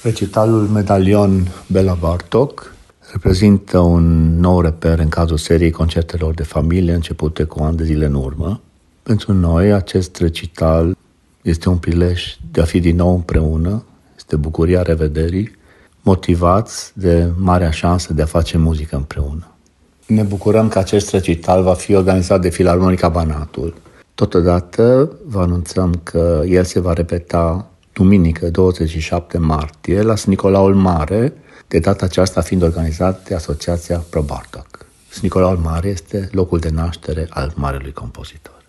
Recitalul Medalion Bela Bartok reprezintă un nou reper în cadrul seriei concertelor de familie începute cu ani de zile în urmă. Pentru noi, acest recital este un prilej de a fi din nou împreună, este bucuria revederii, motivați de marea șansă de a face muzică împreună. Ne bucurăm că acest recital va fi organizat de Filarmonica Banatul. Totodată vă anunțăm că el se va repeta duminică 27 martie la Nicolaul Mare, de data aceasta fiind organizat de Asociația Pro Bartok. Nicolaul Mare este locul de naștere al marelui compozitor.